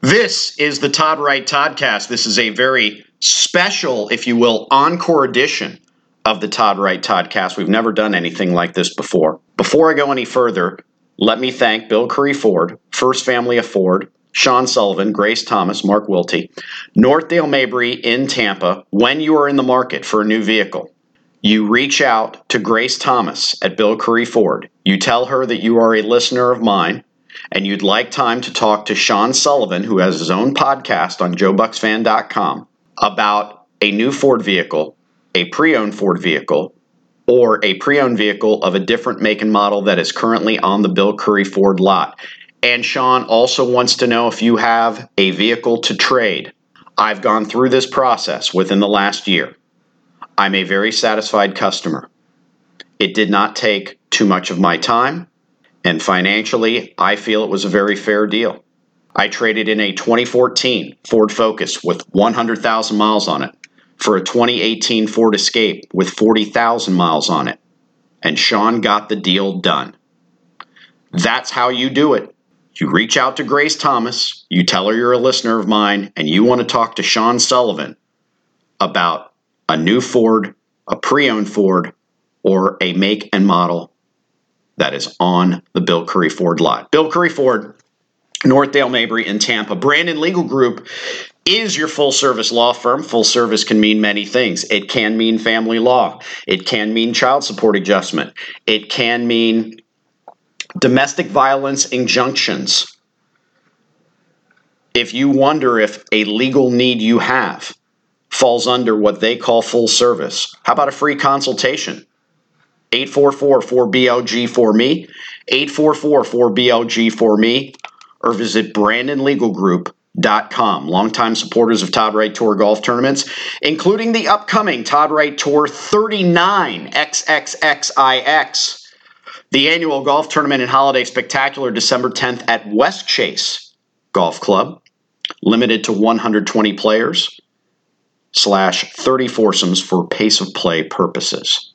This is the Todd Wright Toddcast. This is a very special, if you will, encore edition of the Todd Wright Toddcast. We've never done anything like this before. Before I go any further, let me thank Bill Curry Ford, First Family of Ford, Sean Sullivan, Grace Thomas, Mark Wiltie, Northdale Mabry in Tampa. When you are in the market for a new vehicle, you reach out to Grace Thomas at Bill Curry Ford. You tell her that you are a listener of mine and you'd like time to talk to Sean Sullivan, who has his own podcast on JoeBucksFan.com, about a new Ford vehicle, a pre-owned Ford vehicle, or a pre-owned vehicle of a different make and model that is currently on the Bill Curry Ford lot. And Sean also wants to know if you have a vehicle to trade. I've gone through this process within the last year. I'm a very satisfied customer. It did not take too much of my time. And financially, I feel it was a very fair deal. I traded in a 2014 Ford Focus with 100,000 miles on it for a 2018 Ford Escape with 40,000 miles on it. And Sean got the deal done. That's how you do it. You reach out to Grace Thomas, you tell her you're a listener of mine, and you want to talk to Sean Sullivan about a new Ford, a pre-owned Ford, or a make and model that is on the Bill Curry Ford lot. Bill Curry Ford, Northdale Mabry in Tampa. Brandon Legal Group is your full-service law firm. Full service can mean many things. It can mean family law. It can mean child support adjustment. It can mean domestic violence injunctions. If you wonder if a legal need you have falls under what they call full service, how about a free consultation? 844-4BLG-4ME, 844-4BLG-4ME, or visit BrandonLegalGroup.com. Longtime supporters of Todd Wright Tour golf tournaments, including the upcoming Todd Wright Tour 39 XXXIX, the annual golf tournament and holiday spectacular December 10th at West Chase Golf Club, limited to 120 players, /30 foursomes for pace of play purposes.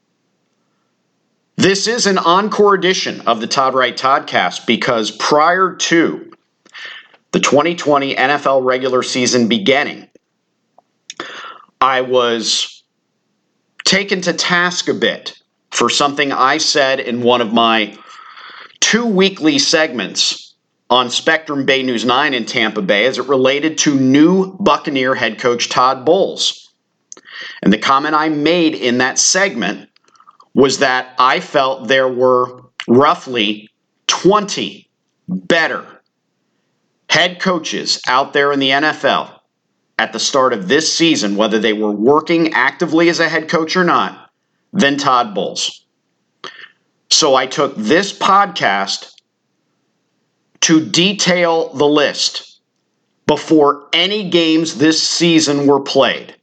This is an encore edition of the Todd Wright Toddcast because prior to the 2020 NFL regular season beginning, I was taken to task a bit for something I said in one of my 2 weekly segments on Spectrum Bay News 9 in Tampa Bay as it related to new Buccaneer head coach Todd Bowles. And the comment I made in that segment was that I felt there were roughly 20 better head coaches out there in the NFL at the start of this season, whether they were working actively as a head coach or not, than Todd Bowles. So I took this podcast to detail the list before any games this season were played.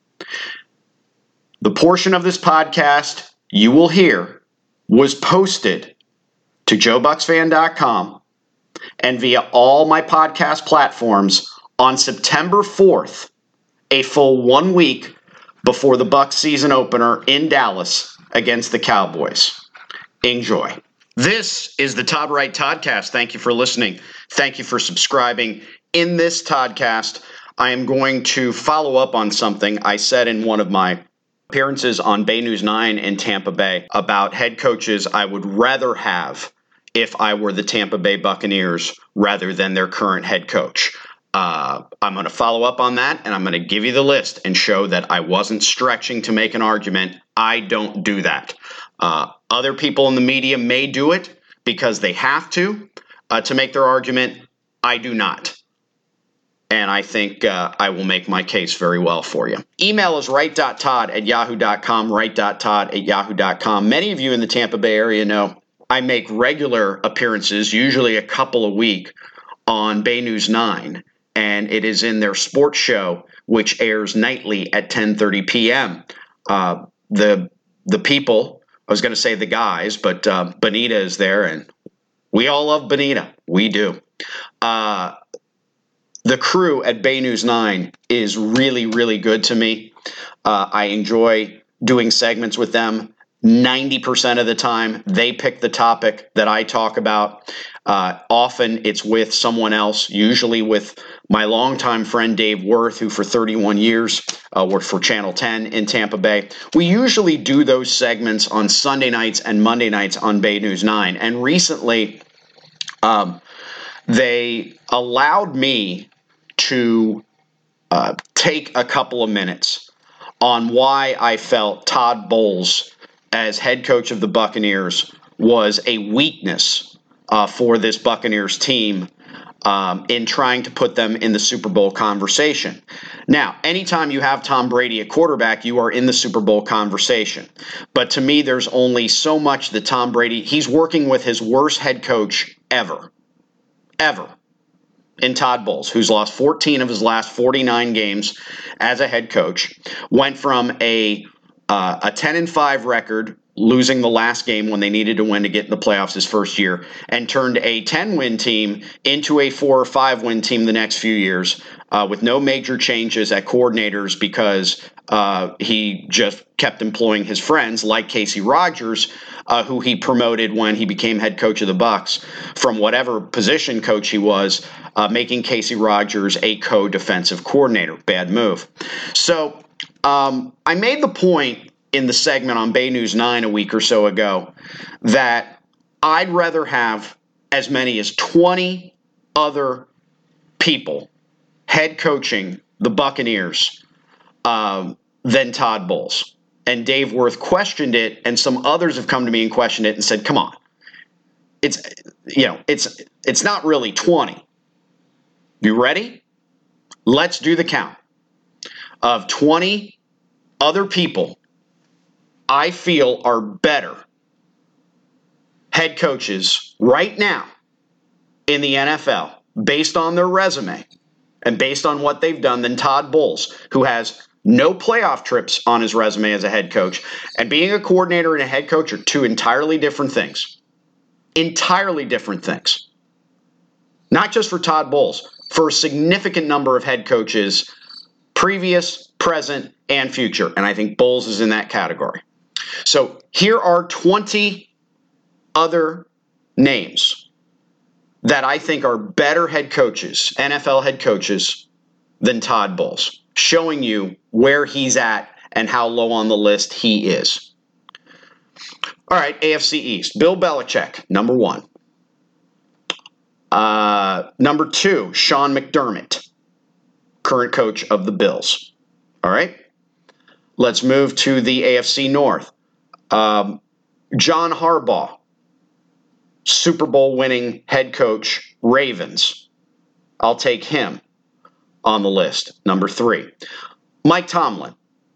The portion of this podcast you will hear was posted to JoeBucksFan.com and via all my podcast platforms on September 4th, a full 1 week before the Bucs season opener in Dallas against the Cowboys. Enjoy. This is the Todd Wright Toddcast. Thank you for listening. Thank you for subscribing. In this Toddcast, I am going to follow up on something I said in one of my appearances on Bay News 9 in Tampa Bay about head coaches I would rather have if I were the Tampa Bay Buccaneers rather than their current head coach. I'm going to follow up on that, and I'm going to give you the list and show that I wasn't stretching to make an argument. I don't do that. Other people in the media may do it because they have to make their argument. I do not. And I think I will make my case very well for you. Email is wright.todd@yahoo.com, wright.todd@yahoo.com. Many of you in the Tampa Bay area know I make regular appearances, usually a couple a week, on Bay News 9. And it is in their sports show, which airs nightly at 10:30 p.m. The people, I was going to say the guys, but Bonita is there, and we all love Bonita. We do. The crew at Bay News 9 is really, really good to me. I enjoy doing segments with them. 90% of the time, they pick the topic that I talk about. Often it's with someone else, usually with my longtime friend Dave Worth, who for 31 years worked for Channel 10 in Tampa Bay. We usually do those segments on Sunday nights and Monday nights on Bay News 9. And recently, they allowed me to take a couple of minutes on why I felt Todd Bowles, as head coach of the Buccaneers, was a weakness for this Buccaneers team in trying to put them in the Super Bowl conversation. Now, anytime you have Tom Brady at quarterback, you are in the Super Bowl conversation. But to me, there's only so much that Tom Brady, he's working with his worst head coach ever in Todd Bowles, who's lost 14 of his last 49 games as a head coach, went from a 10-5 record, losing the last game when they needed to win to get in the playoffs his first year, and turned a 10-win team into a 4 or 5-win team the next few years with no major changes at coordinators because he just kept employing his friends like Casey Rogers, who he promoted when he became head coach of the Bucs from whatever position coach he was, making Casey Rogers a co-defensive coordinator. Bad move. So I made the point in the segment on Bay News 9 a week or so ago that I'd rather have as many as 20 other people head coaching the Buccaneers than Todd Bowles. And Dave Worth questioned it, and some others have come to me and questioned it and said, come on, it's not really 20. You ready? Let's do the count of 20 other people I feel are better head coaches right now in the NFL based on their resume and based on what they've done than Todd Bowles, who has no playoff trips on his resume as a head coach. And being a coordinator and a head coach are two entirely different things. Entirely different things. Not just for Todd Bowles, for a significant number of head coaches, previous, present, and future. And I think Bowles is in that category. So here are 20 other names that I think are better head coaches, NFL head coaches, than Todd Bowles, showing you where he's at and how low on the list he is. All right, AFC East. Bill Belichick, number 1. Number 2, Sean McDermott, current coach of the Bills. All right. Let's move to the AFC North. John Harbaugh, Super Bowl winning head coach, Ravens. I'll take him on the list. Number 3. Mike Tomlin.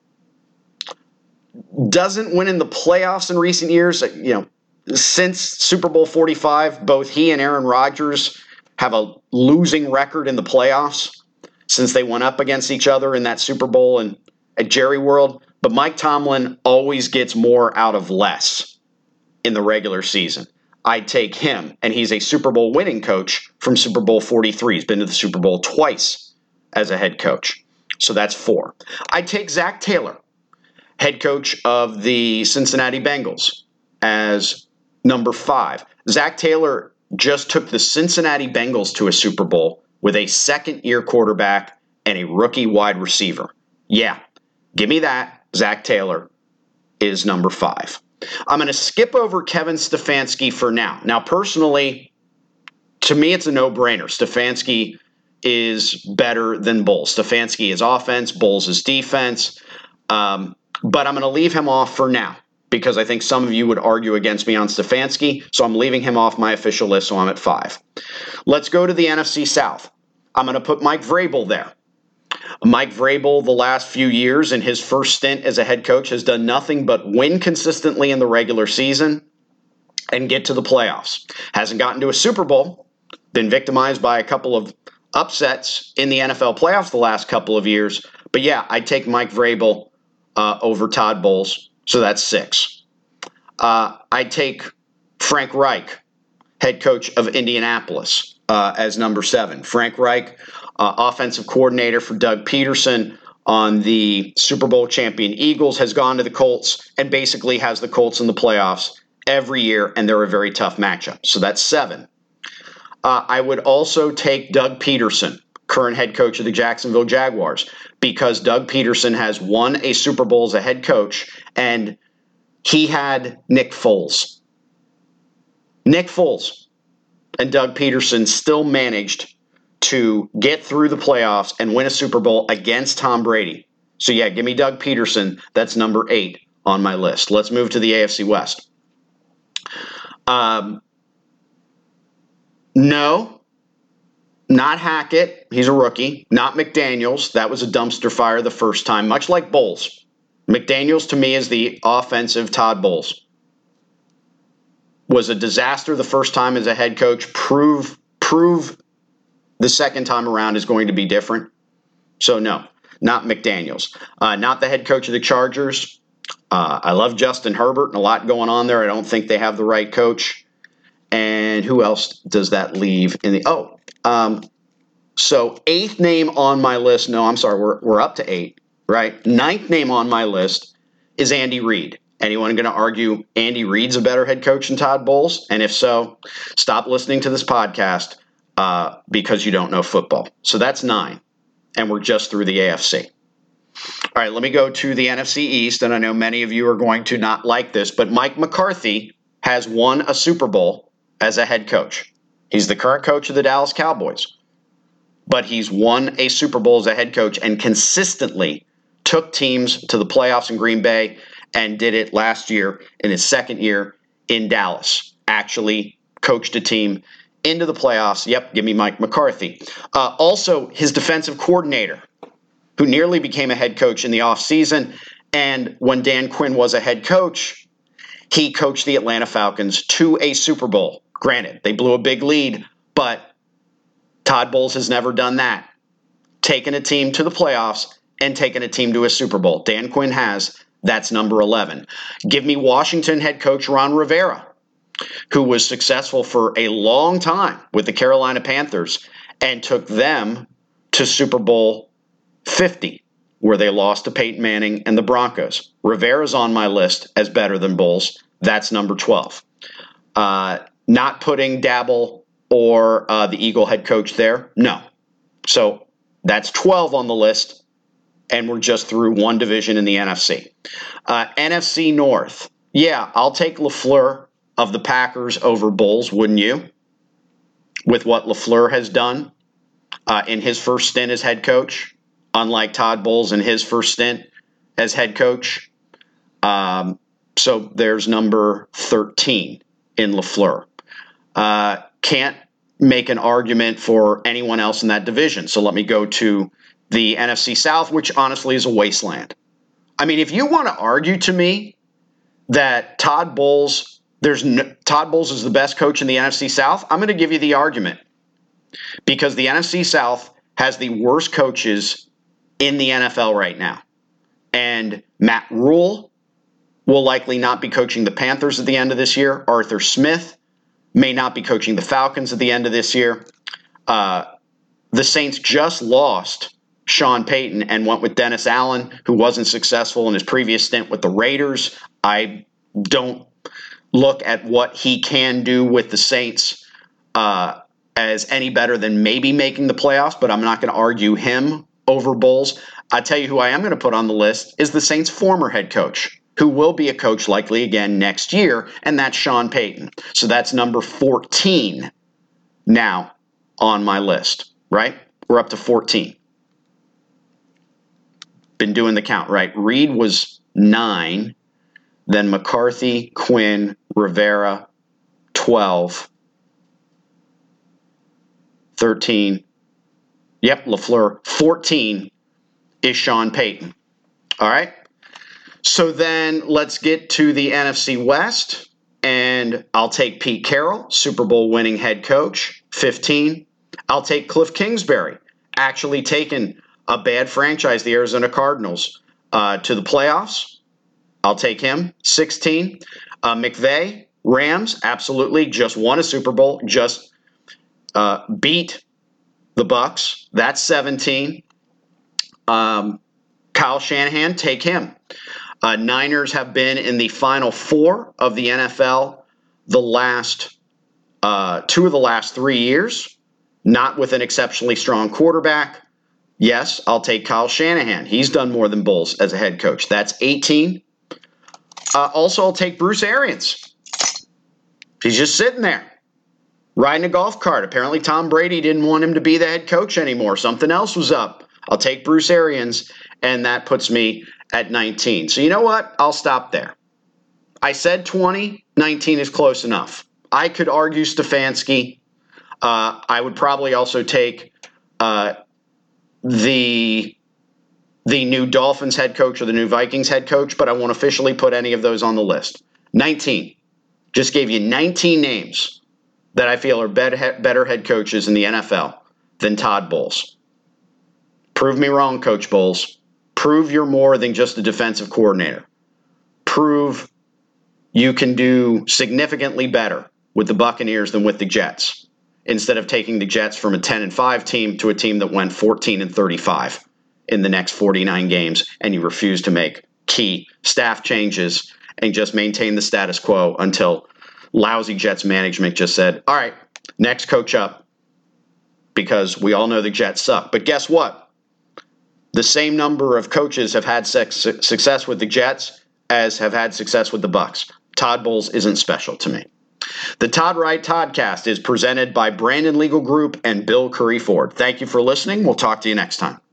Doesn't win in the playoffs in recent years. Since Super Bowl 45, both he and Aaron Rodgers have a losing record in the playoffs since they went up against each other in that Super Bowl and at Jerry World. But Mike Tomlin always gets more out of less in the regular season. I'd take him, and he's a Super Bowl winning coach from Super Bowl 43. He's been to the Super Bowl twice as a head coach. So that's 4. I'd take Zach Taylor, head coach of the Cincinnati Bengals, as number 5. Zach Taylor just took the Cincinnati Bengals to a Super Bowl with a second-year quarterback and a rookie wide receiver. Yeah, give me that. Zach Taylor is number 5. I'm going to skip over Kevin Stefanski for now. Now, personally, to me, it's a no-brainer. Stefanski is better than Bowles. Stefanski is offense, Bowles is defense. But I'm going to leave him off for now because I think some of you would argue against me on Stefanski. So I'm leaving him off my official list, so I'm at 5. Let's go to the NFC South. I'm going to put Mike Vrabel there. Mike Vrabel, the last few years in his first stint as a head coach, has done nothing but win consistently in the regular season and get to the playoffs. Hasn't gotten to a Super Bowl, been victimized by a couple of upsets in the NFL playoffs the last couple of years. But yeah, I'd take Mike Vrabel over Todd Bowles, so that's 6. I'd take Frank Reich, head coach of Indianapolis, as number 7. Frank Reich, offensive coordinator for Doug Peterson, on the Super Bowl champion Eagles, has gone to the Colts and basically has the Colts in the playoffs every year, and they're a very tough matchup. So that's 7. I would also take Doug Peterson, current head coach of the Jacksonville Jaguars, because Doug Peterson has won a Super Bowl as a head coach, and he had Nick Foles. Nick Foles and Doug Peterson still managed to get through the playoffs and win a Super Bowl against Tom Brady. So yeah, give me Doug Peterson. That's number 8 on my list. Let's move to the AFC West. No, not Hackett. He's a rookie. Not McDaniels. That was a dumpster fire the first time, much like Bowles. McDaniels, to me, is the offensive Todd Bowles. Was a disaster the first time as a head coach. Prove the second time around is going to be different. So no, not McDaniels. Not the head coach of the Chargers. I love Justin Herbert and a lot going on there. I don't think they have the right coach. And who else does that leave in the so 8th name on my list. No, I'm sorry, we're up to 8, right? 9th name on my list is Andy Reid. Anyone going to argue Andy Reid's a better head coach than Todd Bowles? And if so, stop listening to this podcast because you don't know football. So that's 9, and we're just through the AFC. All right, let me go to the NFC East, and I know many of you are going to not like this, but Mike McCarthy has won a Super Bowl as a head coach. He's the current coach of the Dallas Cowboys, but he's won a Super Bowl as a head coach and consistently took teams to the playoffs in Green Bay and did it last year in his second year in Dallas. Actually coached a team into the playoffs. Yep, give me Mike McCarthy. Also, his defensive coordinator, who nearly became a head coach in the offseason, and when Dan Quinn was a head coach, he coached the Atlanta Falcons to a Super Bowl. Granted, they blew a big lead, but Todd Bowles has never done that. Taken a team to the playoffs and taken a team to a Super Bowl. Dan Quinn has. That's number 11. Give me Washington head coach Ron Rivera, who was successful for a long time with the Carolina Panthers and took them to Super Bowl 50, where they lost to Peyton Manning and the Broncos. Rivera's on my list as better than Bowles. That's number 12. Not putting Dabble or the Eagle head coach there? No. So that's 12 on the list, and we're just through one division in the NFC. NFC North. Yeah, I'll take LaFleur of the Packers over Bowles, wouldn't you? With what LaFleur has done in his first stint as head coach, unlike Todd Bowles in his first stint as head coach. So there's number 13 in LaFleur. Can't make an argument for anyone else in that division. So let me go to the NFC South, which honestly is a wasteland. I mean, if you want to argue to me that Todd Bowles is the best coach in the NFC South, I'm going to give you the argument. Because the NFC South has the worst coaches in the NFL right now. And Matt Rule will likely not be coaching the Panthers at the end of this year. Arthur Smith may not be coaching the Falcons at the end of this year. The Saints just lost Sean Payton and went with Dennis Allen, who wasn't successful in his previous stint with the Raiders. I don't look at what he can do with the Saints as any better than maybe making the playoffs, but I'm not going to argue him over Bowles. I tell you who I am going to put on the list is the Saints' former head coach, who will be a coach likely again next year, and that's Sean Payton. So that's number 14 now on my list, right? We're up to 14. Been doing the count, right? Reid was 9, then McCarthy, Quinn, Rivera, 12, 13. Yep, LaFleur. 14 is Sean Payton. All right? So then let's get to the NFC West, and I'll take Pete Carroll, Super Bowl winning head coach, 15. I'll take Cliff Kingsbury, actually taken a bad franchise, the Arizona Cardinals, to the playoffs. I'll take him, 16. McVay, Rams, absolutely, just won a Super Bowl, just beat the Bucs. That's 17. Kyle Shanahan, take him. Niners have been in the Final Four of the NFL the last 2 of the last 3 years, not with an exceptionally strong quarterback. Yes, I'll take Kyle Shanahan. He's done more than Bowles as a head coach. That's 18. Also, I'll take Bruce Arians. He's just sitting there, riding a golf cart. Apparently, Tom Brady didn't want him to be the head coach anymore. Something else was up. I'll take Bruce Arians, and that puts me at 19. So you know what? I'll stop there. I said 20. 19 is close enough. I could argue Stefanski. I would probably also take the new Dolphins head coach or the new Vikings head coach, but I won't officially put any of those on the list. 19. Just gave you 19 names that I feel are better head coaches in the NFL than Todd Bowles. Prove me wrong, Coach Bowles. Prove you're more than just a defensive coordinator. Prove you can do significantly better with the Buccaneers than with the Jets, instead of taking the Jets from a 10-5 team to a team that went 14-35 in the next 49 games, and you refuse to make key staff changes and just maintain the status quo until lousy Jets management just said, all right, next coach up, because we all know the Jets suck. But guess what? The same number of coaches have had success with the Jets as have had success with the Bucs. Todd Bowles isn't special to me. The Todd Wright Toddcast is presented by Brandon Legal Group and Bill Curry Ford. Thank you for listening. We'll talk to you next time.